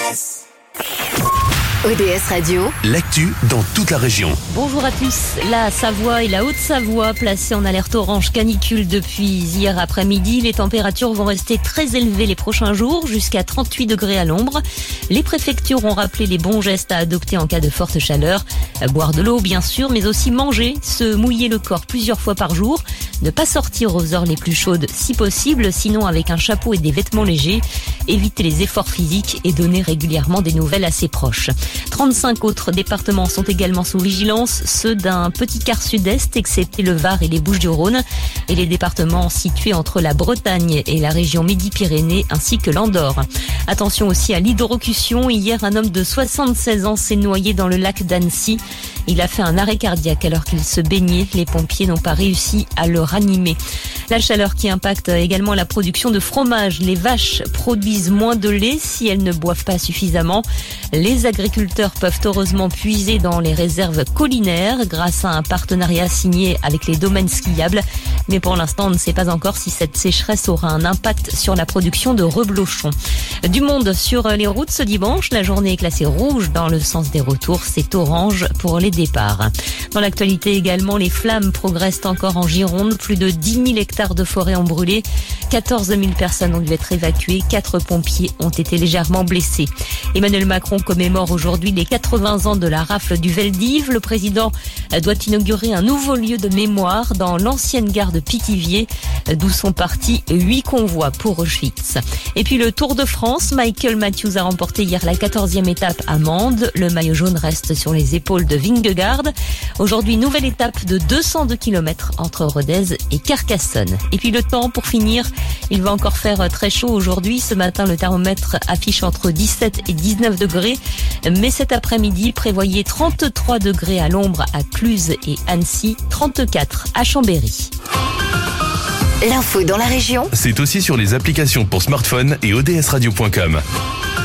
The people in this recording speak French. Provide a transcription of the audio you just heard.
ODS Radio, l'actu dans toute la région. Bonjour à tous. La Savoie et la Haute-Savoie placées en alerte orange canicule depuis hier après-midi. Les températures vont rester très élevées les prochains jours, jusqu'à 38 degrés à l'ombre. Les préfectures ont rappelé les bons gestes à adopter en cas de forte chaleur. Boire de l'eau bien sûr, mais aussi manger, se mouiller le corps plusieurs fois par jour. Ne pas sortir aux heures les plus chaudes si possible, sinon avec un chapeau et des vêtements légers. Éviter les efforts physiques et donner régulièrement des nouvelles à ses proches. 35 autres départements sont également sous vigilance, ceux d'un petit quart sud-est, excepté le Var et les Bouches-du-Rhône, et les départements situés entre la Bretagne et la région Midi-Pyrénées, ainsi que l'Andorre. Attention aussi à l'hydrocution. Hier, un homme de 76 ans s'est noyé dans le lac d'Annecy. Il a fait un arrêt cardiaque alors qu'il se baignait. Les pompiers n'ont pas réussi à le ranimer. La chaleur qui impacte également la production de fromage. Les vaches produisent moins de lait si elles ne boivent pas suffisamment. Les agriculteurs peuvent heureusement puiser dans les réserves collinaires grâce à un partenariat signé avec les domaines skiables. Mais pour l'instant, on ne sait pas encore si cette sécheresse aura un impact sur la production de reblochons. Du monde sur les routes ce dimanche. La journée est classée rouge dans le sens des retours. C'est orange pour les départs. Dans l'actualité également, les flammes progressent encore en Gironde. Plus de 10 000 hectares de forêt ont brûlé. 14 000 personnes ont dû être évacuées. 4 pompiers ont été légèrement blessés. Emmanuel Macron commémore aujourd'hui les 80 ans de la rafle du Veldiv. Le président doit inaugurer un nouveau lieu de mémoire dans l'ancienne gare de Pithiviers, d'où sont partis 8 convois pour Auschwitz. Et puis le Tour de France, Michael Matthews a remporté hier la 14e étape à Mende. Le maillot jaune reste sur les épaules de Vingegaard. Aujourd'hui, nouvelle étape de 202 km entre Rodez et Carcassonne. Et puis le temps pour finir, il va encore faire très chaud aujourd'hui. Ce matin, le thermomètre affiche entre 17 et 19 degrés. Mais cet après-midi, prévoyez 33 degrés à l'ombre à Cluses et Annecy, 34 à Chambéry. l'info dans la région, C'est aussi sur les applications pour smartphone et odsradio.com.